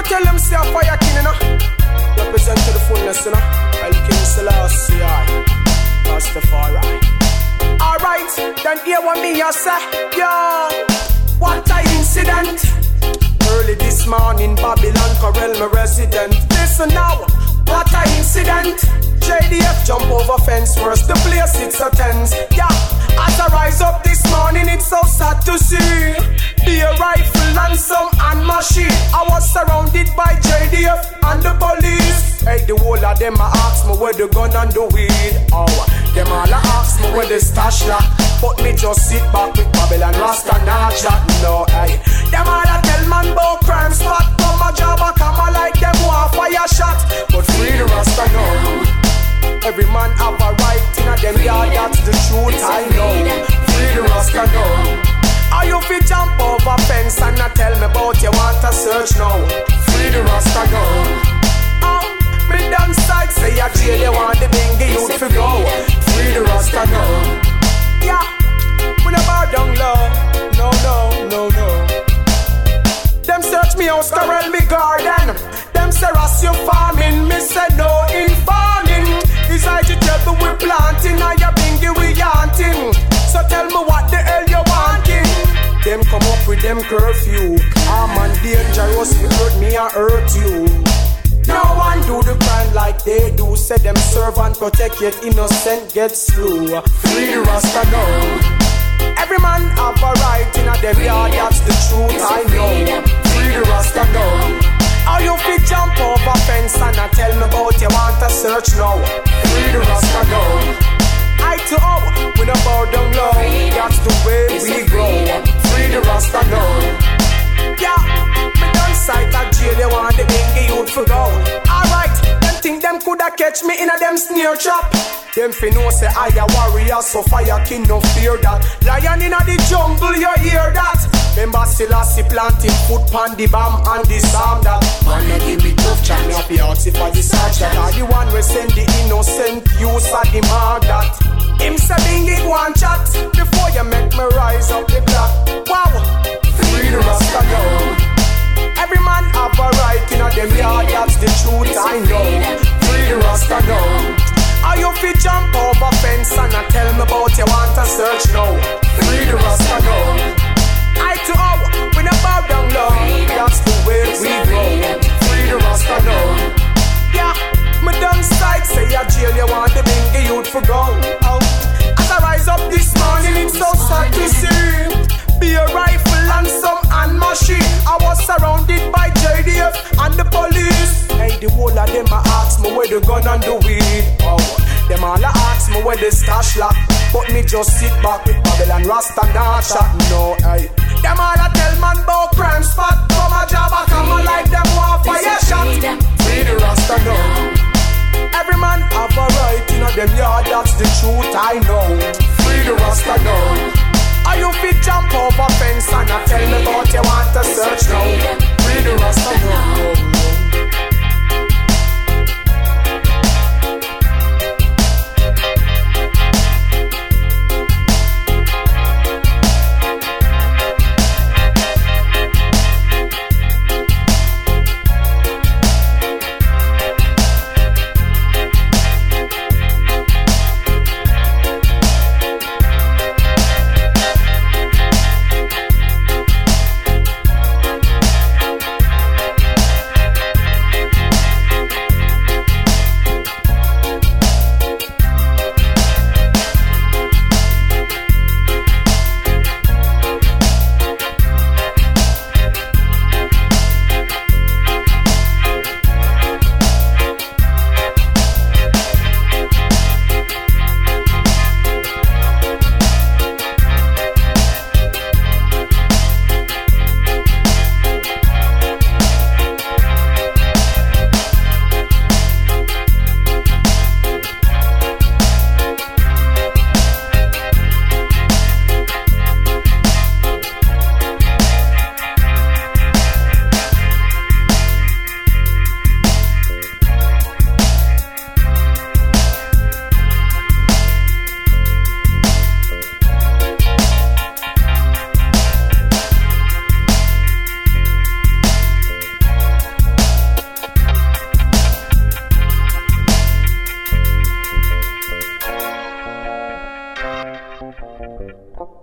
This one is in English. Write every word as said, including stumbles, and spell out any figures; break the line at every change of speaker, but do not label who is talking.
tell them say a fire king, you know. Represent to the fullness, you know. El King Selassie, Rastafari. Alright, then hear what me a say. Yo, what a incident. Early this morning, Babylon, Corel, my resident. Listen now, what a incident. J D F jump over fence, worse the place it's a tense. Yeah, as I rise up this morning, it's so sad to see. Be a rifle and some hand machine. I was surrounded by J D F and the police. Hey, the whole of them a ask me where the gun and the weed. Oh, them all a ask me where the stash lock. But me just sit back with Babylon Rasta not chat. No, hey, them all a tell man about crime spot. Come a job a come a like them want fire shot. But free the Rasta now. Every man have a right in a them yard, that's the truth I know. Free the Rasta now. How you fit jump over fence and not tell me about you want a search now? Free the Rasta now. Oh, me done side say a jail you want the bingy youth to go. Free the Rasta now. Yeah, we never down low. No, no, no, no. Them search me house, Corel me garden. Them say Ras you farming, me say no in farming. It's like you tell me we planting and you bingy we yanting. So tell me what the hell you wanting. Them come up with them curfew. I'm on dangerous, you hurt me and hurt you. No one do the crime like they do. Say them serve and protect yet innocent get slew. Free the Rasta now. Every man have a right in a them yard, that's the truth I know. Free the Rasta now. How you fit jump over fence and I tell me about you want a search now? Free the Rasta now. I to O, we no bow down low. That's the way we grow. Free the Rasta now. Yeah, me done sight a jail, they want the bingy youth for go. Alright, them think them coulda catch me in a them snare trap. Them fi know say I a warrior, so fire king no fear that. Lion in a the jungle, you hear that? Remember Selassie planting foot pan the bomb and disarm that. Man, you give me tough chat, me up out if I decide that. I the one we send the innocent use of the mark that. Him say bingy one chat before you make me rise up the block. Wow, free the Rasta now. Every man have a right in a them yard, that's the truth I know. Free the Rasta now. How you fit jump over fence and I tell me about you want a search now? Free the Rasta now. I to O, we no bow down low. That's the way we grow. Free the Rasta now. Yeah, me done sight say a jail you want the bingy youth for go. Oh, as I rise up this morning it's so sad to see. Be a rifle and some hand machine. I was surrounded by J D F and the police. Hey, the whole of them a ask me where the gun and the weed. Oh, them all a ask me where the stash lock. But me just sit back with Babylon Rasta not chat. No, hey, them all a tell man about crime spot. Come a job a come a like them want fire shot. Free the Rasta now. Every man have a right in a them yard, that's the truth I know. Free the Rasta now. How you fit jump over fence and I tell me about you want to search now? Free the Rasta now. Yo.